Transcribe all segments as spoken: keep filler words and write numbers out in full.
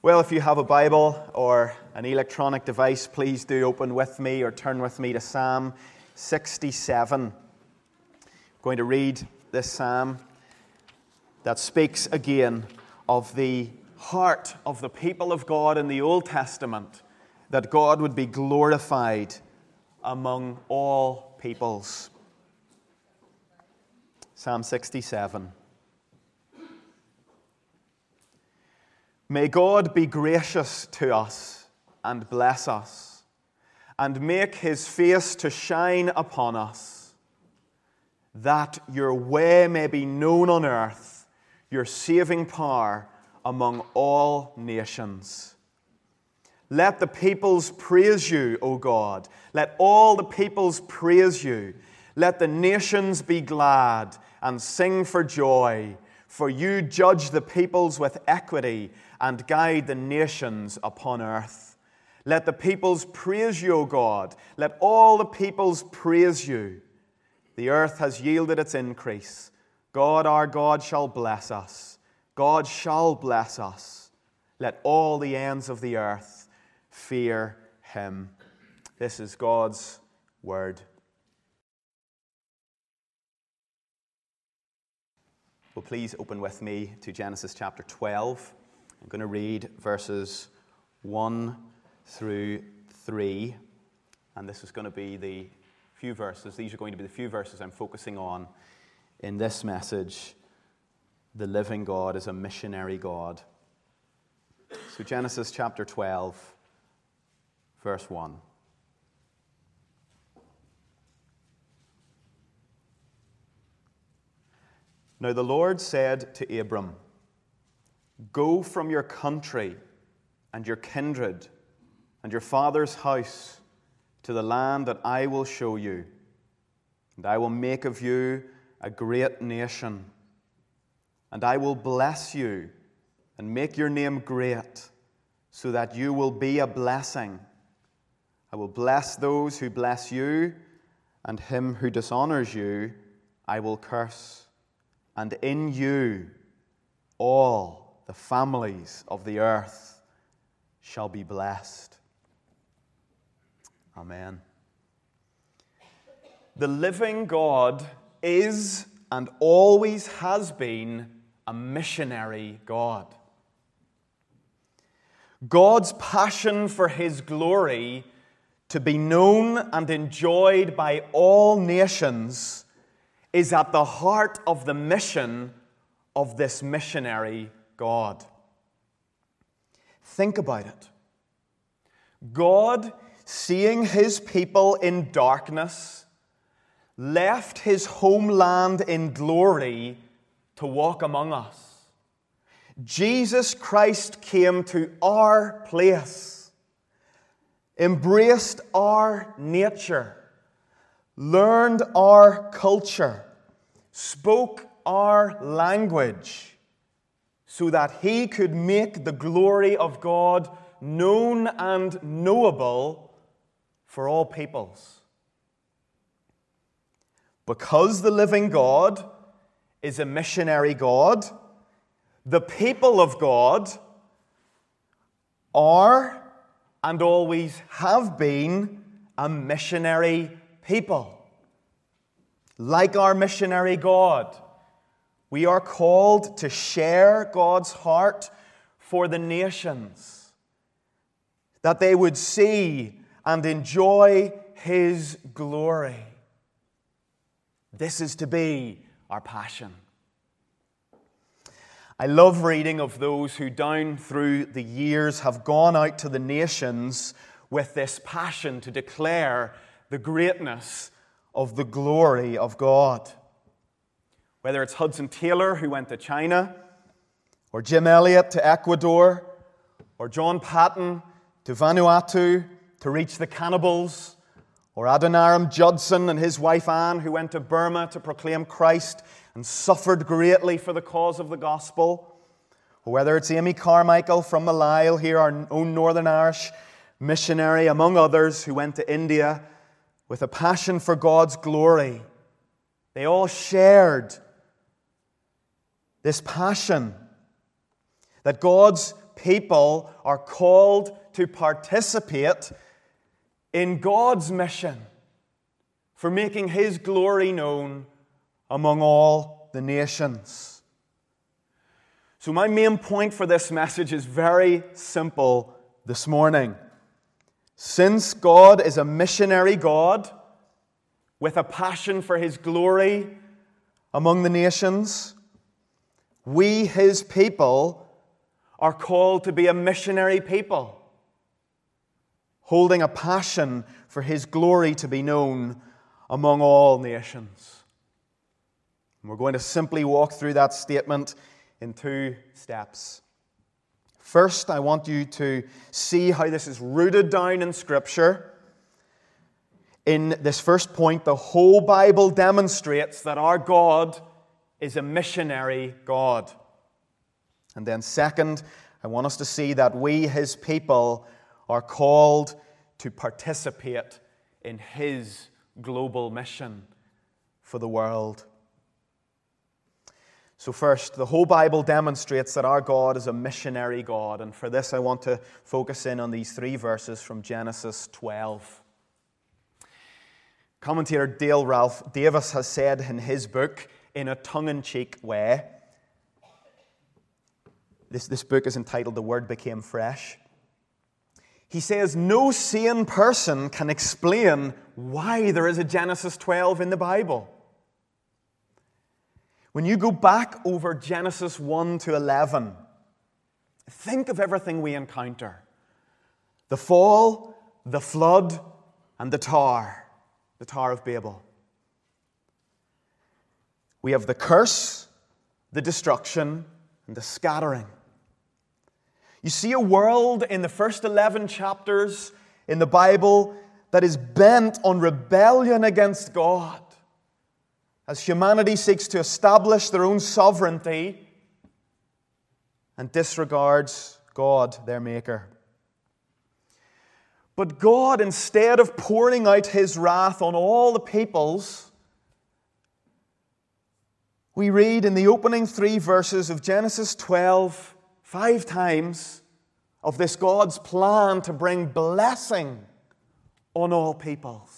Well, if you have a Bible or an electronic device, please do open with me or turn with me to Psalm sixty-seven. I'm going to read this psalm that speaks again of the heart of the people of God in the Old Testament, that God would be glorified among all peoples. Psalm sixty-seven. May God be gracious to us and bless us, and make his face to shine upon us, that your way may be known on earth, your saving power among all nations. Let the peoples praise you, O God. Let all the peoples praise you. Let the nations be glad and sing for joy, for you judge the peoples with equity and guide the nations upon earth. Let the peoples praise you, O God. Let all the peoples praise you. The earth has yielded its increase. God, our God, shall bless us. God shall bless us. Let all the ends of the earth fear him. This is God's word. Well, please open with me to Genesis chapter twelve. I'm going to read verses one through three, and this is going to be the few verses. These are going to be the few verses I'm focusing on in this message. The living God is a missionary God. So Genesis chapter twelve, verse one. Now the Lord said to Abram, "Go from your country and your kindred and your father's house to the land that I will show you, and I will make of you a great nation, and I will bless you and make your name great, so that you will be a blessing. I will bless those who bless you, and him who dishonors you I will curse. And in you all the families of the earth shall be blessed." Amen. The living God is and always has been a missionary God. God's passion for his glory to be known and enjoyed by all nations is at the heart of the mission of this missionary God. Think about it. God, seeing his people in darkness, left his homeland in glory to walk among us. Jesus Christ came to our place, embraced our nature, learned our culture, spoke our language, so that he could make the glory of God known and knowable for all peoples. Because the living God is a missionary God, the people of God are and always have been a missionary people. Like our missionary God, we are called to share God's heart for the nations, that they would see and enjoy his glory. This is to be our passion. I love reading of those who down through the years have gone out to the nations with this passion to declare the greatness of the glory of God. Whether it's Hudson Taylor, who went to China, or Jim Elliot to Ecuador, or John Patton to Vanuatu to reach the cannibals, or Adoniram Judson and his wife Anne, who went to Burma to proclaim Christ and suffered greatly for the cause of the gospel, or whether it's Amy Carmichael from Malile, here our own Northern Irish missionary, among others, who went to India with a passion for God's glory. They all shared this passion that God's people are called to participate in God's mission for making His glory known among all the nations. So my main point for this message is very simple this morning. Since God is a missionary God with a passion for His glory among the nations, we, His people, are called to be a missionary people, holding a passion for His glory to be known among all nations. And we're going to simply walk through that statement in two steps. First, I want you to see how this is rooted down in Scripture. In this first point, the whole Bible demonstrates that our God is a missionary God. And then second, I want us to see that we, His people, are called to participate in His global mission for the world. So first, the whole Bible demonstrates that our God is a missionary God. And for this, I want to focus in on these three verses from Genesis twelve. Commentator Dale Ralph Davis has said in his book, in a tongue-in-cheek way, this, this book is entitled The Word Became Fresh. He says, no sane person can explain why there is a Genesis twelve in the Bible. When you go back over Genesis one to eleven, think of everything we encounter. The fall, the flood, and the tower, the Tower of Babel. We have the curse, the destruction, and the scattering. You see a world in the first eleven chapters in the Bible that is bent on rebellion against God, as humanity seeks to establish their own sovereignty and disregards God, their Maker. But God, instead of pouring out His wrath on all the peoples, we read in the opening three verses of Genesis twelve, five times, of this God's plan to bring blessing on all peoples.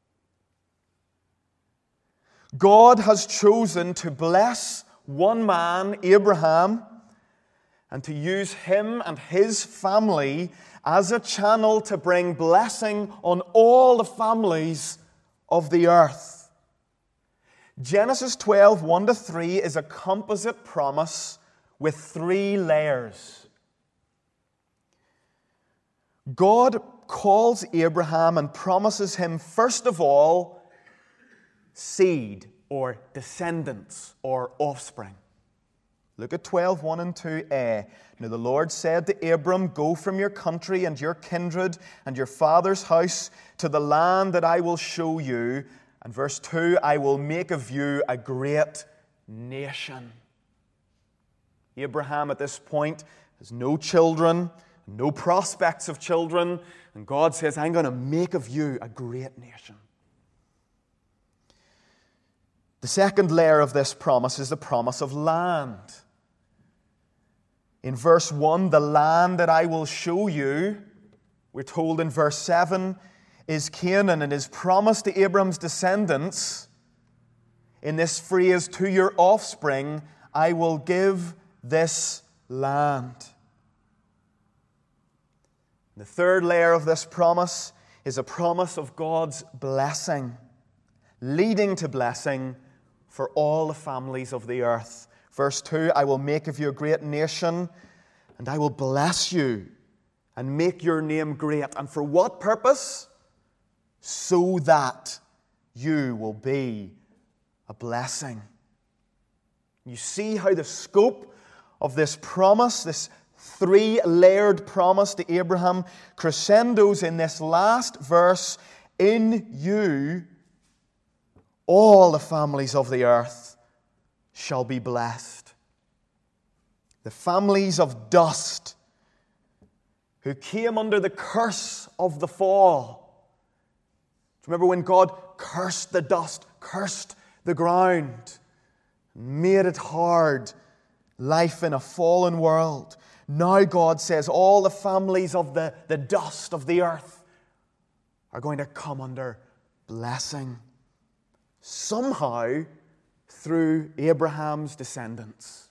God has chosen to bless one man, Abraham, and to use him and his family as a channel to bring blessing on all the families of the earth. Genesis twelve, one to three is a composite promise with three layers. God calls Abraham and promises him, first of all, seed or descendants or offspring. Look at twelve, one and two a. Now the Lord said to Abram, go from your country and your kindred and your father's house to the land that I will show you. And verse two, I will make of you a great nation. Abraham at this point has no children, no prospects of children. And God says, I'm going to make of you a great nation. The second layer of this promise is the promise of land. In verse one, the land that I will show you, we're told in verse seven, is Canaan, and is promised to Abram's descendants in this phrase, to your offspring, I will give this land. The third layer of this promise is a promise of God's blessing, leading to blessing for all the families of the earth. Verse two, I will make of you a great nation, and I will bless you and make your name great. And for what purpose? So that you will be a blessing. You see how the scope of this promise, this three-layered promise to Abraham, crescendos in this last verse, in you all the families of the earth shall be blessed. The families of dust who came under the curse of the fall. Remember when God cursed the dust, cursed the ground, made it hard, life in a fallen world. Now God says all the families of the, the dust of the earth are going to come under blessing. Somehow through Abraham's descendants.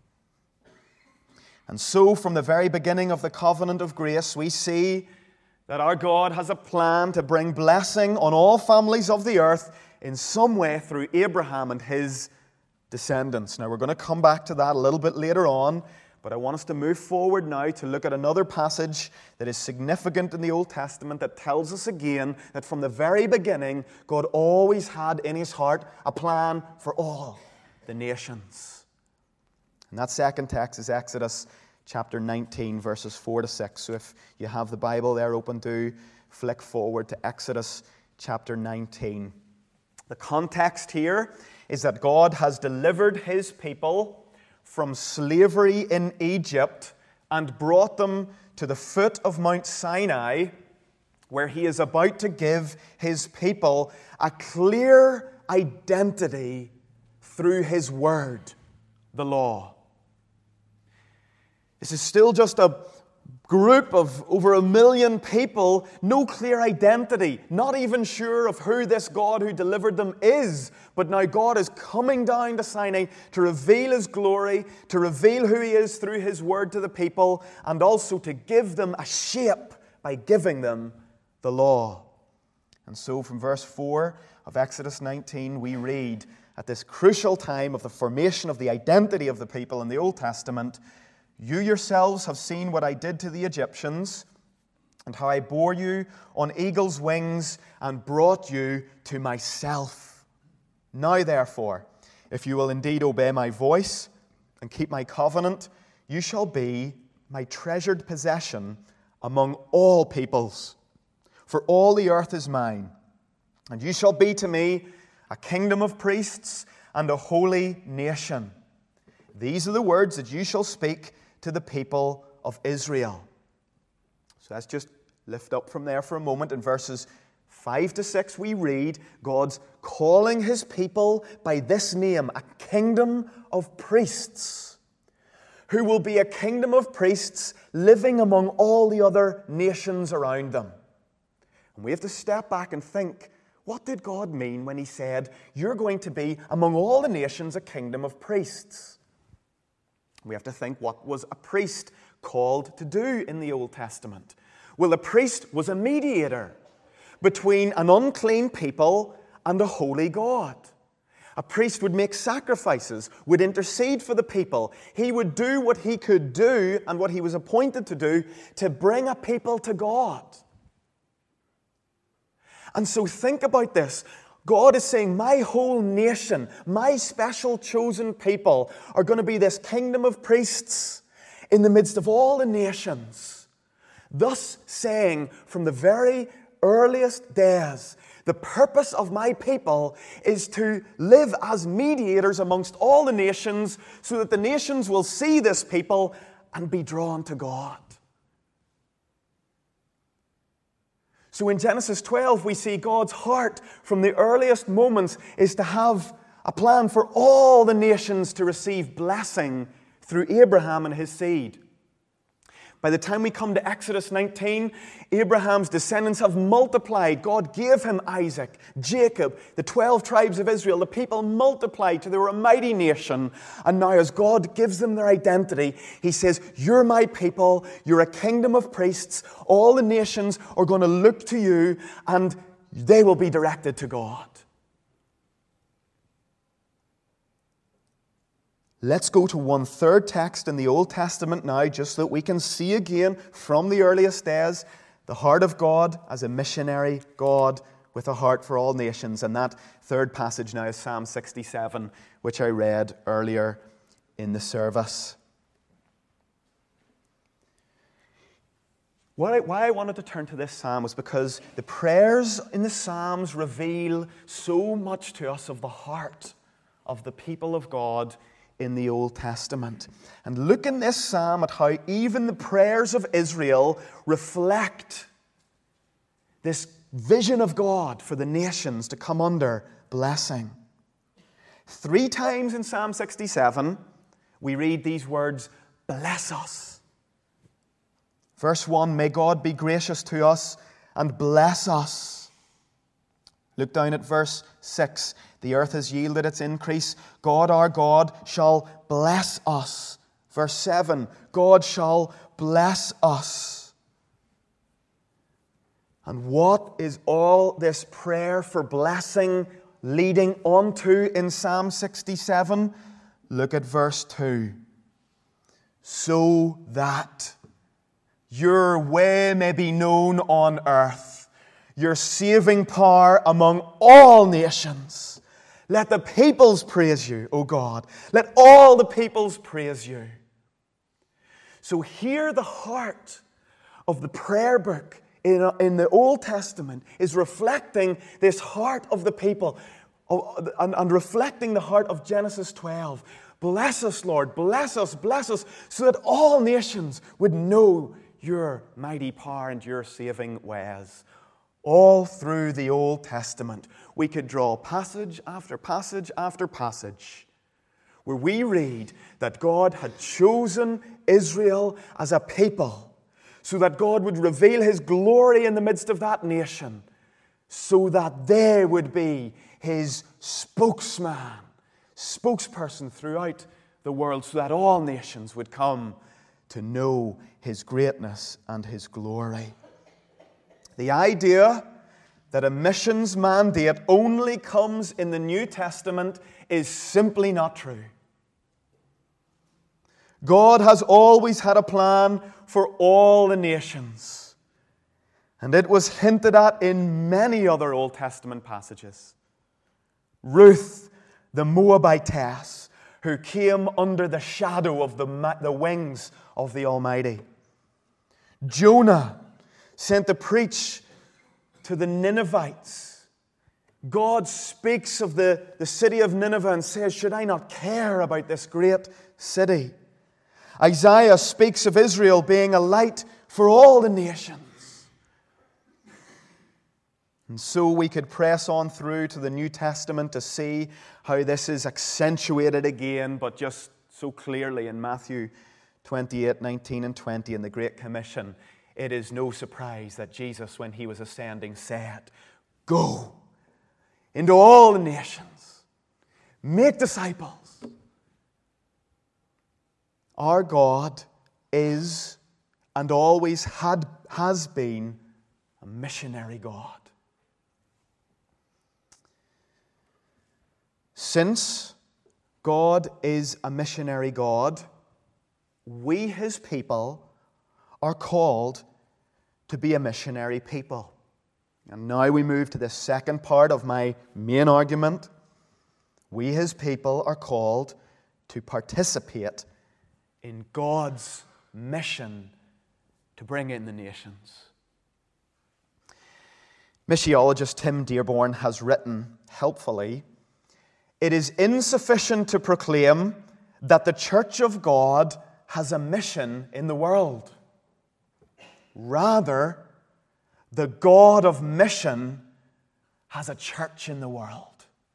And so from the very beginning of the covenant of grace, we see that our God has a plan to bring blessing on all families of the earth in some way through Abraham and his descendants. Now we're going to come back to that a little bit later on, but I want us to move forward now to look at another passage that is significant in the Old Testament that tells us again that from the very beginning, God always had in his heart a plan for all the nations. And that second text is Exodus chapter nineteen, verses four to six. So if you have the Bible there open, do flick forward to Exodus chapter nineteen. The context here is that God has delivered his people from slavery in Egypt and brought them to the foot of Mount Sinai, where he is about to give his people a clear identity through his word, the law. This is still just a group of over a million people, no clear identity, not even sure of who this God who delivered them is. But now God is coming down to Sinai to reveal his glory, to reveal who he is through his word to the people, and also to give them a shape by giving them the law. And so from verse four of Exodus nineteen, we read, at this crucial time of the formation of the identity of the people in the Old Testament, "You yourselves have seen what I did to the Egyptians, and how I bore you on eagle's wings and brought you to myself. Now therefore, if you will indeed obey my voice and keep my covenant, you shall be my treasured possession among all peoples. For all the earth is mine, and you shall be to me a kingdom of priests and a holy nation. These are the words that you shall speak to the people of Israel." So let's just lift up from there for a moment. In verses five to six we read God's calling his people by this name, a kingdom of priests, who will be a kingdom of priests living among all the other nations around them. And we have to step back and think, what did God mean when he said, you're going to be among all the nations a kingdom of priests? We have to think, what was a priest called to do in the Old Testament? Well, a priest was a mediator between an unclean people and a holy God. A priest would make sacrifices, would intercede for the people. He would do what he could do and what he was appointed to do to bring a people to God. And so think about this. God is saying, my whole nation, my special chosen people are going to be this kingdom of priests in the midst of all the nations. Thus saying, from the very earliest days, the purpose of my people is to live as mediators amongst all the nations so that the nations will see this people and be drawn to God. So in Genesis twelve, we see God's heart from the earliest moments is to have a plan for all the nations to receive blessing through Abraham and his seed. By the time we come to Exodus nineteen, Abraham's descendants have multiplied. God gave him Isaac, Jacob, the twelve tribes of Israel. The people multiplied till they were a mighty nation. And now as God gives them their identity, he says, you're my people, you're a kingdom of priests. All the nations are going to look to you and they will be directed to God. Let's go to one third text in the Old Testament now, just so that we can see again from the earliest days the heart of God as a missionary God with a heart for all nations. And that third passage now is Psalm sixty-seven, which I read earlier in the service. Why I wanted to turn to this psalm was because the prayers in the Psalms reveal so much to us of the heart of the people of God in the Old Testament. And look in this psalm at how even the prayers of Israel reflect this vision of God for the nations to come under blessing. Three times in Psalm sixty-seven, we read these words, bless us. Verse one, may God be gracious to us and bless us. Look down at verse six. The earth has yielded its increase. God our God shall bless us. Verse seven, God shall bless us. And what is all this prayer for blessing leading on to in Psalm sixty-seven? Look at verse two. So that your way may be known on earth, your saving power among all nations. Let the peoples praise you, O God. Let all the peoples praise you. So here the heart of the prayer book in, in the Old Testament is reflecting this heart of the people and, and reflecting the heart of Genesis twelve. Bless us, Lord, bless us, bless us, so that all nations would know your mighty power and your saving ways. All through the Old Testament, we could draw passage after passage after passage where we read that God had chosen Israel as a people so that God would reveal His glory in the midst of that nation, so that they would be His spokesman, spokesperson throughout the world, so that all nations would come to know His greatness and His glory. The idea that a missions mandate only comes in the New Testament is simply not true. God has always had a plan for all the nations, and it was hinted at in many other Old Testament passages. Ruth, the Moabitess, who came under the shadow of the, the wings of the Almighty. Jonah, sent to preach to the Ninevites. God speaks of the, the city of Nineveh and says, should I not care about this great city? Isaiah speaks of Israel being a light for all the nations. And so we could press on through to the New Testament to see how this is accentuated again, but just so clearly in Matthew twenty-eight, nineteen and twenty in the Great Commission. It is no surprise that Jesus, when He was ascending, said, go into all the nations, make disciples. Our God is and always had, has been a missionary God. Since God is a missionary God, we, His people, are called to be a missionary people. And now we move to the second part of my main argument. We, His people, are called to participate in God's mission to bring in the nations. Missiologist Tim Dearborn has written helpfully, it is insufficient to proclaim that the Church of God has a mission in the world. Rather, the God of mission has a church in the world.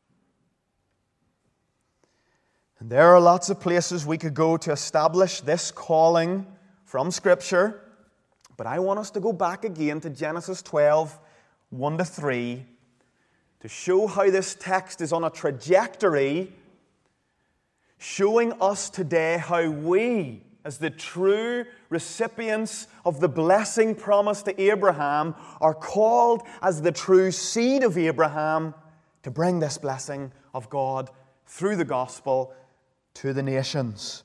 And there are lots of places we could go to establish this calling from Scripture, but I want us to go back again to Genesis twelve, one to three, to show how this text is on a trajectory, showing us today how we, as the true recipients of the blessing promised to Abraham, are called as the true seed of Abraham to bring this blessing of God through the gospel to the nations.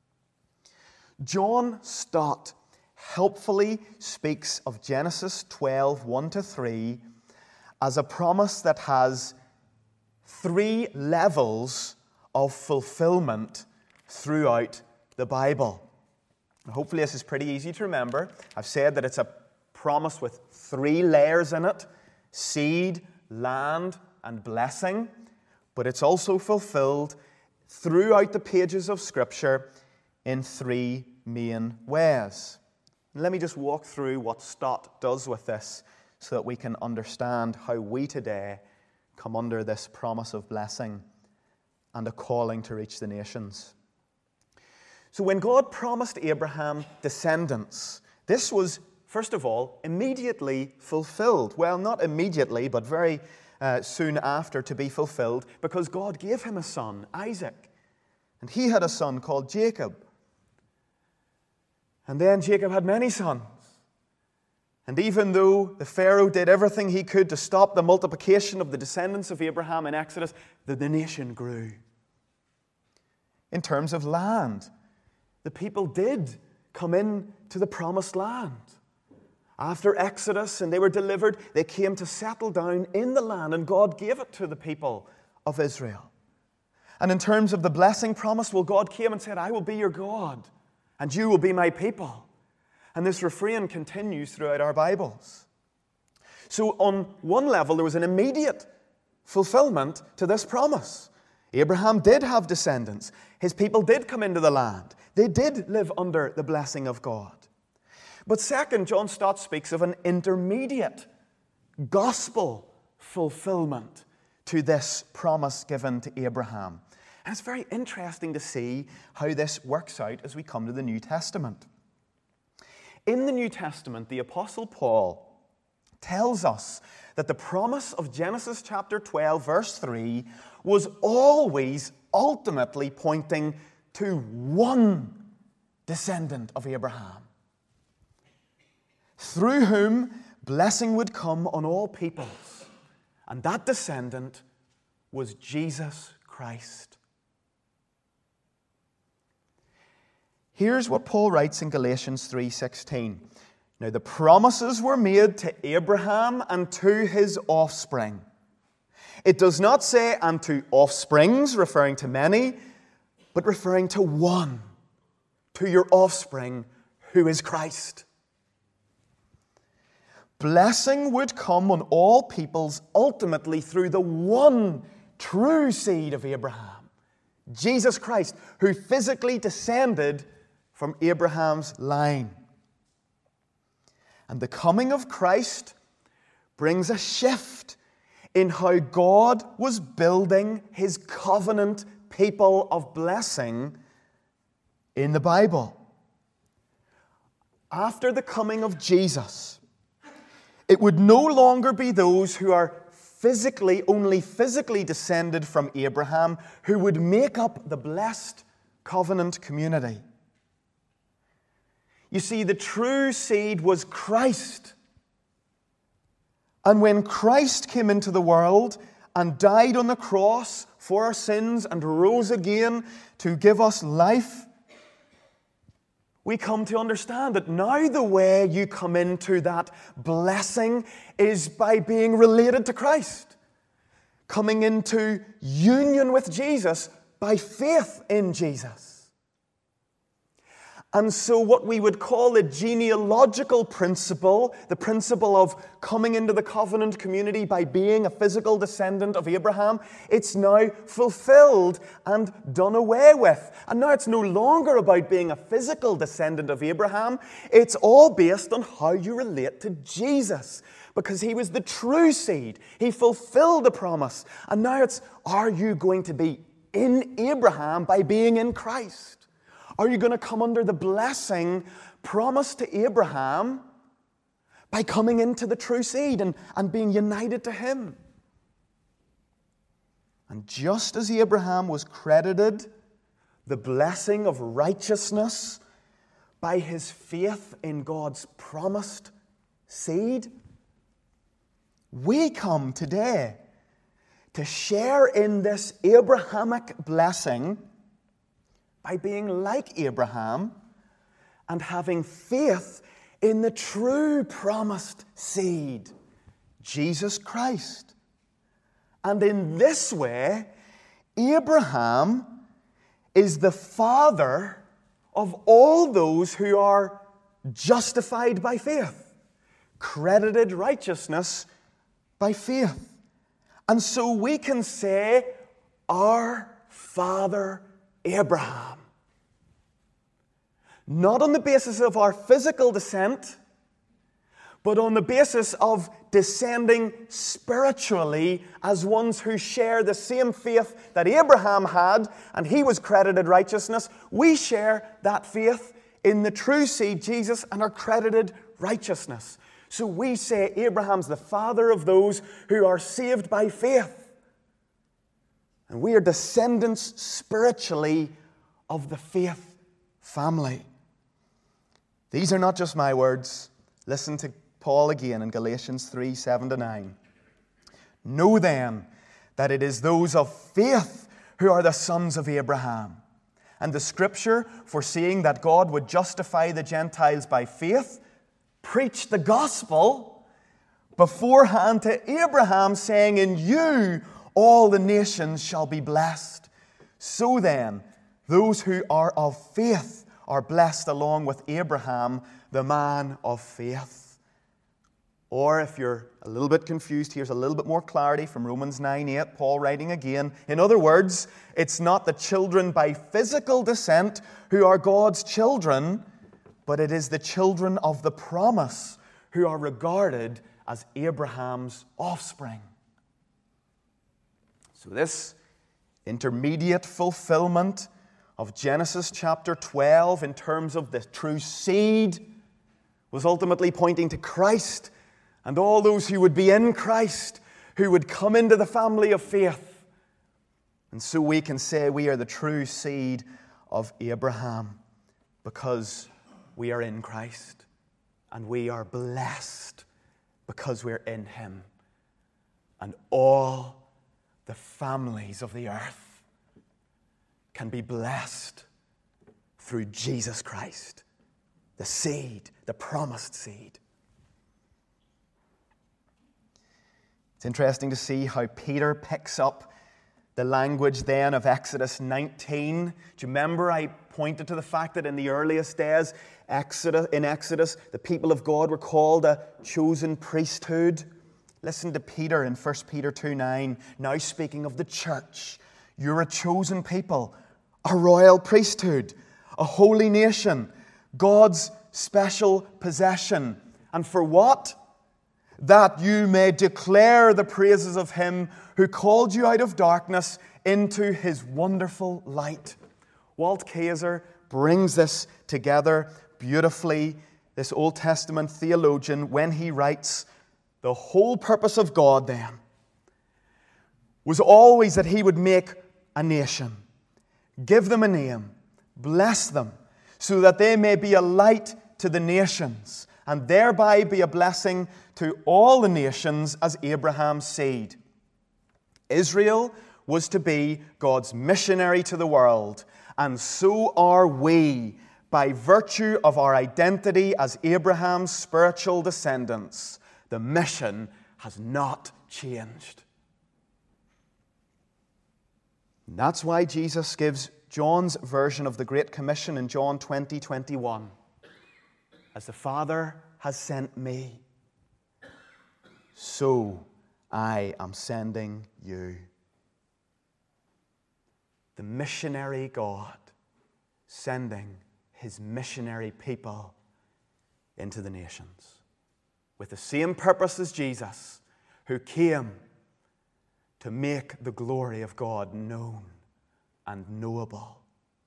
John Stott helpfully speaks of Genesis twelve, one to three as a promise that has three levels of fulfillment throughout the Bible. Hopefully this is pretty easy to remember. I've said that it's a promise with three layers in it: seed, land, and blessing. But it's also fulfilled throughout the pages of Scripture in three main ways. Let me just walk through what Stott does with this so that we can understand how we today come under this promise of blessing and a calling to reach the nations. So when God promised Abraham descendants, This was, first of all, immediately fulfilled. Well, not immediately, but very uh, soon after to be fulfilled, because God gave him a son, Isaac. And he had a son called Jacob. And then Jacob had many sons. And even though the Pharaoh did everything he could to stop the multiplication of the descendants of Abraham in Exodus, the, the nation grew. In terms of land, the people did come in to the promised land. After Exodus and they were delivered, they came to settle down in the land, and God gave it to the people of Israel. And in terms of the blessing promised, well, God came and said, I will be your God, and you will be my people. And this refrain continues throughout our Bibles. So on one level, there was an immediate fulfillment to this promise. Abraham did have descendants. His people did come into the land. They did live under the blessing of God. But second, John Stott speaks of an intermediate gospel fulfillment to this promise given to Abraham. And it's very interesting to see how this works out as we come to the New Testament. In the New Testament, the Apostle Paul tells us that the promise of Genesis chapter twelve, verse three, was always ultimately pointing to one descendant of Abraham, through whom blessing would come on all peoples. And that descendant was Jesus Christ. Here's what Paul writes in Galatians three sixteen. Now the promises were made to Abraham and to his offspring. It does not say and to offsprings, referring to many, but referring to one, to your offspring, who is Christ. Blessing would come on all peoples ultimately through the one true seed of Abraham, Jesus Christ, who physically descended from Abraham's line. And the coming of Christ brings a shift in how God was building his covenant people of blessing in the Bible. After the coming of Jesus, it would no longer be those who are physically, only physically descended from Abraham who would make up the blessed covenant community. You see, the true seed was Christ. And when Christ came into the world and died on the cross for our sins and rose again to give us life, we come to understand that now the way you come into that blessing is by being related to Christ, coming into union with Jesus by faith in Jesus. And so what we would call the genealogical principle, the principle of coming into the covenant community by being a physical descendant of Abraham, it's now fulfilled and done away with. And now it's no longer about being a physical descendant of Abraham. It's all based on how you relate to Jesus, because he was the true seed. He fulfilled the promise. And now it's, are you going to be in Abraham by being in Christ? Are you going to come under the blessing promised to Abraham by coming into the true seed and, and being united to him? And just as Abraham was credited the blessing of righteousness by his faith in God's promised seed, we come today to share in this Abrahamic blessing by being like Abraham and having faith in the true promised seed, Jesus Christ. And in this way, Abraham is the father of all those who are justified by faith, credited righteousness by faith. And so we can say, our father Abraham. Not on the basis of our physical descent, but on the basis of descending spiritually as ones who share the same faith that Abraham had, and he was credited righteousness. We share that faith in the true seed, Jesus, and are credited righteousness. So we say Abraham's the father of those who are saved by faith. And we are descendants spiritually of the faith family. These are not just my words. Listen to Paul again in Galatians three, seven to nine. Know then that it is those of faith who are the sons of Abraham. And the Scripture, foreseeing that God would justify the Gentiles by faith, preached the gospel beforehand to Abraham, saying, in you all the nations shall be blessed. So then, those who are of faith are blessed along with Abraham, the man of faith. Or if you're a little bit confused, here's a little bit more clarity from Romans nine eight, Paul writing again. In other words, it's not the children by physical descent who are God's children, but it is the children of the promise who are regarded as Abraham's offspring. So this intermediate fulfillment of Genesis chapter twelve in terms of the true seed was ultimately pointing to Christ and all those who would be in Christ, who would come into the family of faith. And so we can say we are the true seed of Abraham because we are in Christ, and we are blessed because we're in Him. And all the families of the earth can be blessed through Jesus Christ, the seed, the promised seed. It's interesting to see how Peter picks up the language then of Exodus nineteen. Do you remember I pointed to the fact that in the earliest days, Exodus, in Exodus, the people of God were called a chosen priesthood? Listen to Peter in First Peter two nine, now speaking of the church. You're a chosen people, a royal priesthood, a holy nation, God's special possession. And for what? That you may declare the praises of Him who called you out of darkness into His wonderful light. Walt Kaiser brings this together beautifully, this Old Testament theologian, when he writes, the whole purpose of God then was always that He would make a nation, give them a name, bless them, so that they may be a light to the nations, and thereby be a blessing to all the nations as Abraham's seed. Israel was to be God's missionary to the world, and so are we by virtue of our identity as Abraham's spiritual descendants. The mission has not changed. And that's why Jesus gives John's version of the Great Commission in John twenty twenty-one. As the Father has sent me, so I am sending you. The missionary God sending His missionary people into the nations with the same purpose as Jesus, who came to make the glory of God known and knowable.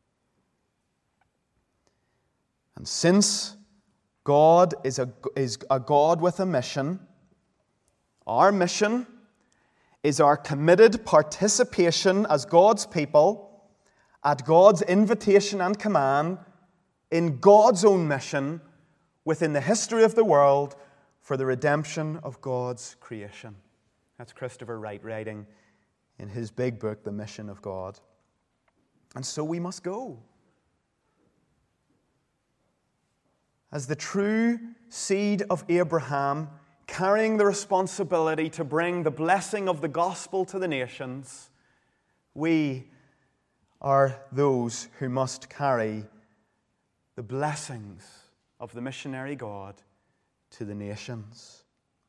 And since God is a, is a God with a mission, our mission is our committed participation as God's people at God's invitation and command in God's own mission within the history of the world for the redemption of God's creation. That's Christopher Wright writing in his big book, The Mission of God. And so we must go. As the true seed of Abraham, carrying the responsibility to bring the blessing of the gospel to the nations, we are those who must carry the blessings of the missionary God to the nations.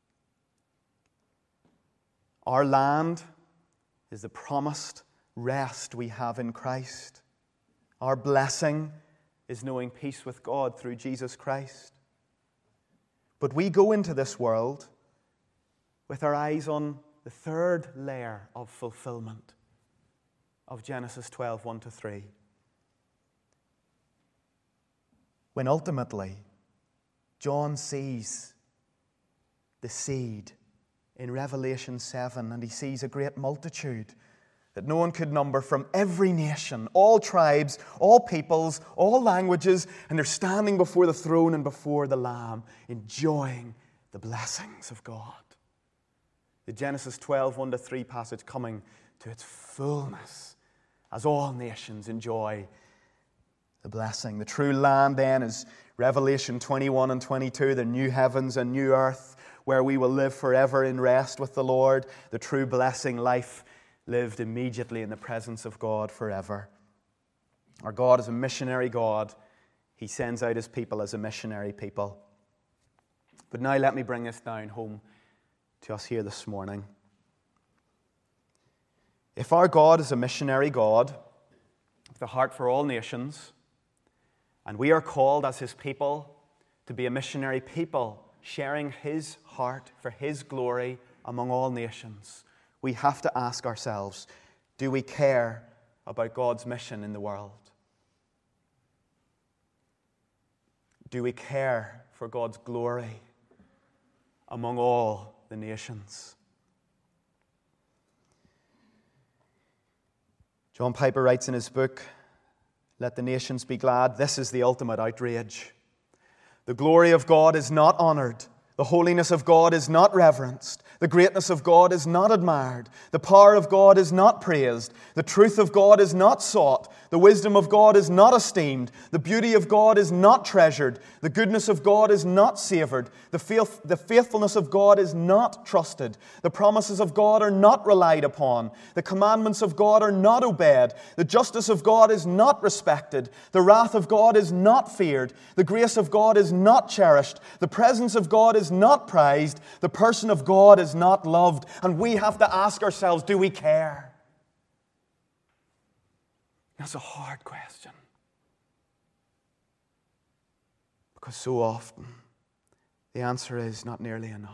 Our land is the promised rest we have in Christ. Our blessing is knowing peace with God through Jesus Christ. But we go into this world with our eyes on the third layer of fulfillment of Genesis twelve, one to three. when ultimately John sees the seed in Revelation seven, and he sees a great multitude that no one could number from every nation, all tribes, all peoples, all languages, and they're standing before the throne and before the Lamb, enjoying the blessings of God. The Genesis twelve, one to three passage coming to its fullness as all nations enjoy the blessing. The true land then is Revelation twenty-one and twenty-two, the new heavens and new earth, where we will live forever in rest with the Lord. The true blessing life lived immediately in the presence of God forever. Our God is a missionary God. He sends out His people as a missionary people. But now let me bring this down home to us here this morning. If our God is a missionary God with a heart for all nations, and we are called as His people to be a missionary people, sharing His heart for His glory among all nations, we have to ask ourselves, do we care about God's mission in the world? Do we care for God's glory among all the nations? John Piper writes in his book, "Let the Nations Be Glad," this is the ultimate outrage. The glory of God is not honored. The holiness of God is not reverenced. The greatness of God is not admired. The power of God is not praised. The truth of God is not sought. The wisdom of God is not esteemed. The beauty of God is not treasured. The goodness of God is not savored. The faith, the faithfulness of God is not trusted. The promises of God are not relied upon. The commandments of God are not obeyed. The justice of God is not respected. The wrath of God is not feared. The grace of God is not cherished. The presence of God is not prized. The person of God is not loved. And we have to ask ourselves, do we care? That's a hard question. Because so often the answer is not nearly enough.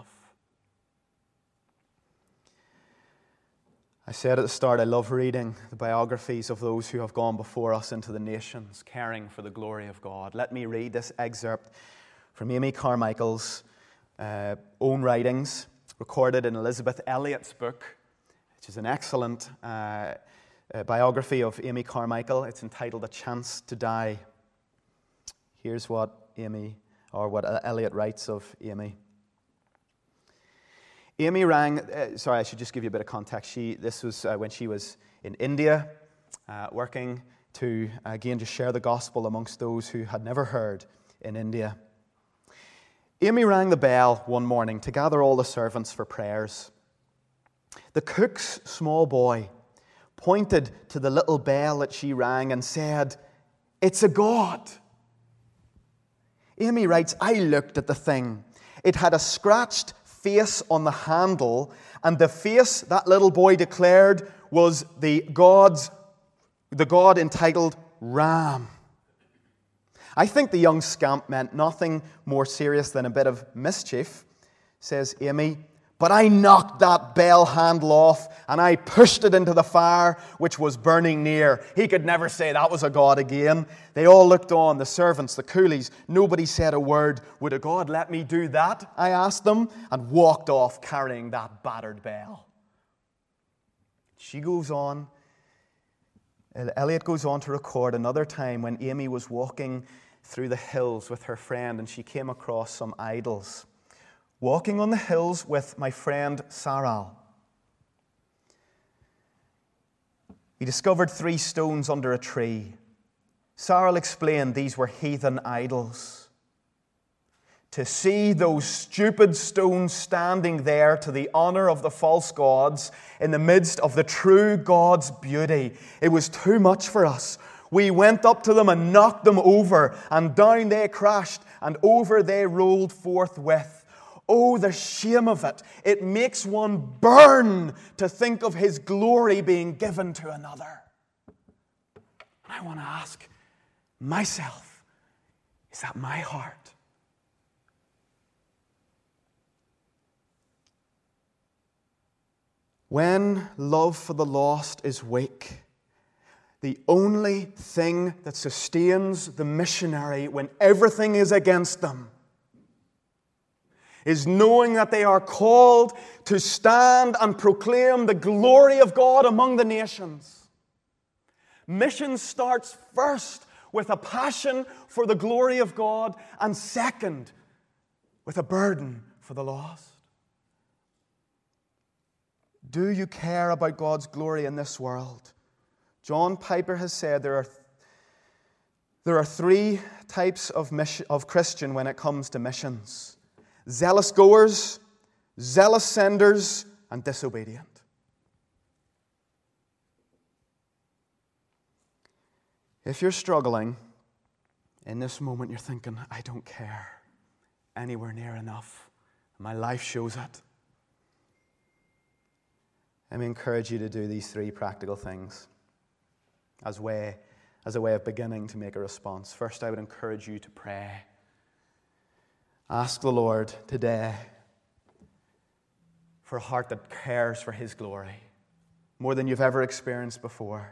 I said at the start, I love reading the biographies of those who have gone before us into the nations, caring for the glory of God. Let me read this excerpt from Amy Carmichael's uh, own writings, recorded in Elizabeth Elliot's book, which is an excellent uh, uh, biography of Amy Carmichael. It's entitled A Chance to Die. Here's what Amy, or what Elliot writes of Amy. Amy rang, uh, sorry, I should just give you a bit of context. She, this was uh, when she was in India, uh, working to, again, just share the gospel amongst those who had never heard in India. Amy rang the bell one morning to gather all the servants for prayers. The cook's small boy pointed to the little bell that she rang and said, "It's a god." Amy writes, "I looked at the thing. It had a scratched face on the handle, and the face, that little boy declared, was the god's, the god entitled Ram. I think the young scamp meant nothing more serious than a bit of mischief," says Amy, "but I knocked that bell handle off and I pushed it into the fire which was burning near." He could never say that was a god again. They all looked on, the servants, the coolies. Nobody said a word. "Would a god let me do that?" I asked them, and walked off carrying that battered bell. She goes on, Elliot goes on to record another time when Amy was walking through the hills with her friend and she came across some idols. "Walking on the hills with my friend Saral, we discovered three stones under a tree. Saral explained these were heathen idols. To see those stupid stones standing there to the honor of the false gods in the midst of the true God's beauty, it was too much for us. We went up to them and knocked them over, and down they crashed, and over they rolled forthwith. Oh, the shame of it! It makes one burn to think of His glory being given to another." And I want to ask myself, is that my heart? When love for the lost is weak, The only thing that sustains the missionary when everything is against them is knowing that they are called to stand and proclaim the glory of God among the nations. Mission starts first with a passion for the glory of God, and second, with a burden for the lost. Do you care about God's glory in this world? John Piper has said there are, there are three types of, mission, of Christian when it comes to missions: zealous goers, zealous senders, and disobedient. If you're struggling in this moment, you're thinking, I don't care anywhere near enough. My life shows it. Let me encourage you to do these three practical things as, way, as a way of beginning to make a response. First, I would encourage you to pray. Ask the Lord today for a heart that cares for His glory more than you've ever experienced before.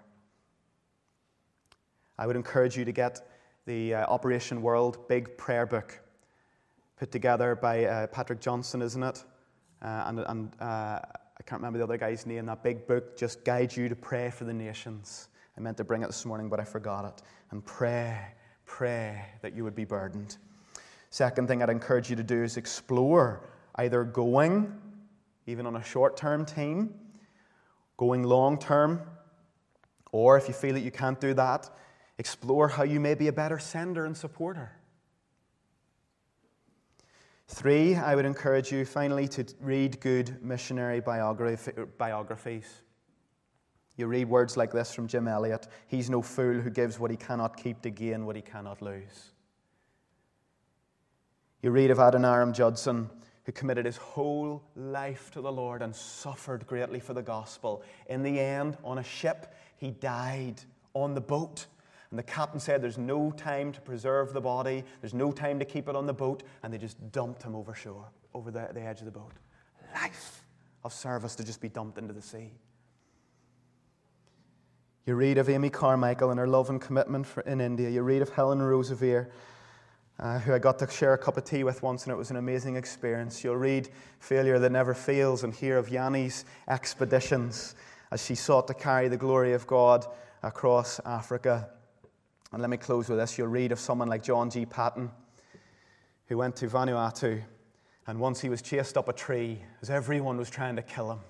I would encourage you to get the uh, Operation World Big Prayer Book put together by uh, Patrick Johnson, isn't it? Uh, and and uh, I can't remember the other guy's name. That big book just guides you to pray for the nations. I meant to bring it this morning, but I forgot it. And pray, pray that you would be burdened. Second thing I'd encourage you to do is explore either going, even on a short-term team, going long-term, or if you feel that you can't do that, explore how you may be a better sender and supporter. Three, I would encourage you finally to read good missionary biographies. You read words like this from Jim Elliot: "He's no fool who gives what he cannot keep to gain what he cannot lose." You read of Adoniram Judson, who committed his whole life to the Lord and suffered greatly for the gospel. In the end, on a ship, he died on the boat. And the captain said there's no time to preserve the body, there's no time to keep it on the boat, and they just dumped him over shore, over the, the edge of the boat. Life of service to just be dumped into the sea. You read of Amy Carmichael and her love and commitment for, in India. You read of Helen Roseveare, uh, who I got to share a cup of tea with once, and it was an amazing experience. You'll read Failure That Never Fails and hear of Yanni's expeditions as she sought to carry the glory of God across Africa. And let me close with this. You'll read of someone like John G. Patton, who went to Vanuatu, and once he was chased up a tree as everyone was trying to kill him.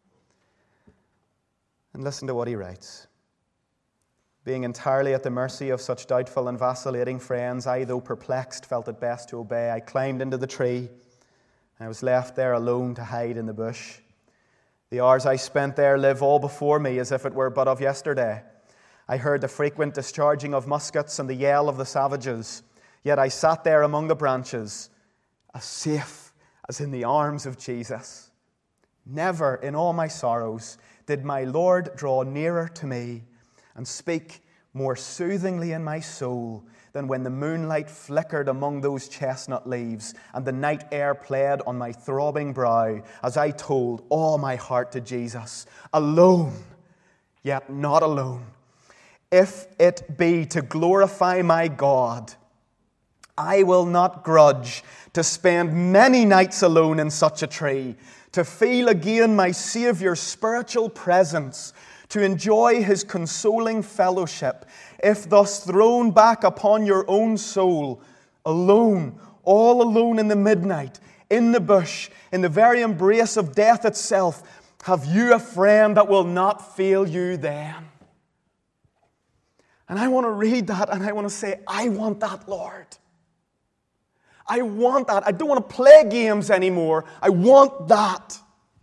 And listen to what he writes. "Being entirely at the mercy of such doubtful and vacillating friends, I, though perplexed, felt it best to obey. I climbed into the tree, and I was left there alone to hide in the bush. The hours I spent there live all before me as if it were but of yesterday. I heard the frequent discharging of muskets and the yell of the savages. Yet I sat there among the branches, as safe as in the arms of Jesus. Never in all my sorrows did my Lord draw nearer to me and speak more soothingly in my soul than when the moonlight flickered among those chestnut leaves and the night air played on my throbbing brow as I told all my heart to Jesus, alone, yet not alone. If it be to glorify my God, I will not grudge to spend many nights alone in such a tree, to feel again my Saviour's spiritual presence, to enjoy His consoling fellowship, if thus thrown back upon your own soul, alone, all alone in the midnight, in the bush, in the very embrace of death itself, have you a friend that will not fail you then?" And I want to read that and I want to say, I want that, Lord. I want that. I don't want to play games anymore. I want that.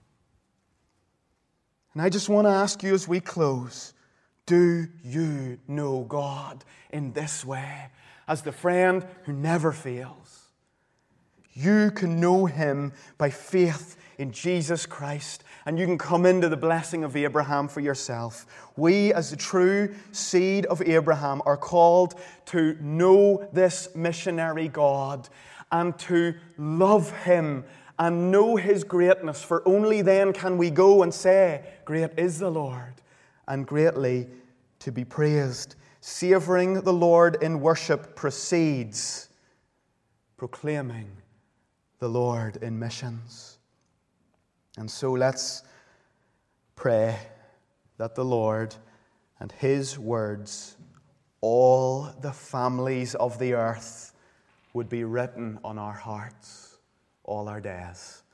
And I just want to ask you as we close, do you know God in this way as the friend who never fails? You can know Him by faith in Jesus Christ, and you can come into the blessing of Abraham for yourself. We, as the true seed of Abraham, are called to know this missionary God and to love Him and know His greatness, for only then can we go and say, "Great is the Lord, and greatly to be praised. Savoring the Lord in worship precedes proclaiming the Lord in missions. And so let's pray that the Lord and His words, all the families of the earth, would be written on our hearts all our days.